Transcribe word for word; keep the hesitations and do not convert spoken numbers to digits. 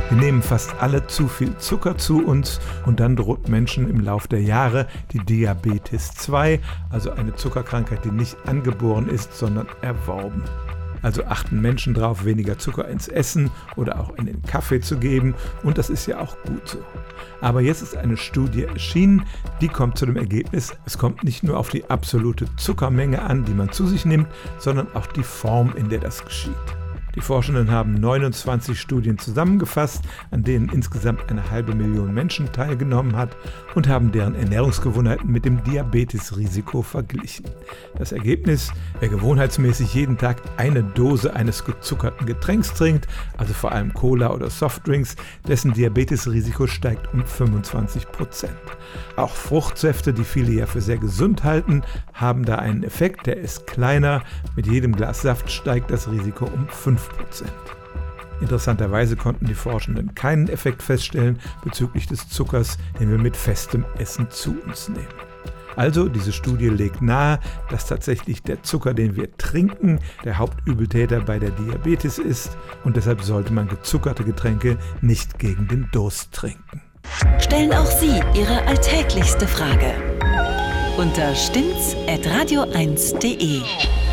Wir nehmen fast alle zu viel Zucker zu uns und dann droht Menschen im Lauf der Jahre die Diabetes zwei, also eine Zuckerkrankheit, die nicht angeboren ist, sondern erworben. Also achten Menschen darauf, weniger Zucker ins Essen oder auch in den Kaffee zu geben, und das ist ja auch gut so. Aber jetzt ist eine Studie erschienen, die kommt zu dem Ergebnis, es kommt nicht nur auf die absolute Zuckermenge an, die man zu sich nimmt, sondern auch die Form, in der das geschieht. Die Forschenden haben neunundzwanzig Studien zusammengefasst, an denen insgesamt eine halbe Million Menschen teilgenommen hat, und haben deren Ernährungsgewohnheiten mit dem Diabetesrisiko verglichen. Das Ergebnis: Wer gewohnheitsmäßig jeden Tag eine Dose eines gezuckerten Getränks trinkt, also vor allem Cola oder Softdrinks, dessen Diabetesrisiko steigt um fünfundzwanzig Prozent. Auch Fruchtsäfte, die viele ja für sehr gesund halten, haben da einen Effekt, der ist kleiner. Mit jedem Glas Saft steigt das Risiko um fünf Prozent. Interessanterweise konnten die Forschenden keinen Effekt feststellen bezüglich des Zuckers, den wir mit festem Essen zu uns nehmen. Also, diese Studie legt nahe, dass tatsächlich der Zucker, den wir trinken, der Hauptübeltäter bei der Diabetes ist, und deshalb sollte man gezuckerte Getränke nicht gegen den Durst trinken. Stellen auch Sie Ihre alltäglichste Frage unter stimmt's at radio eins punkt de.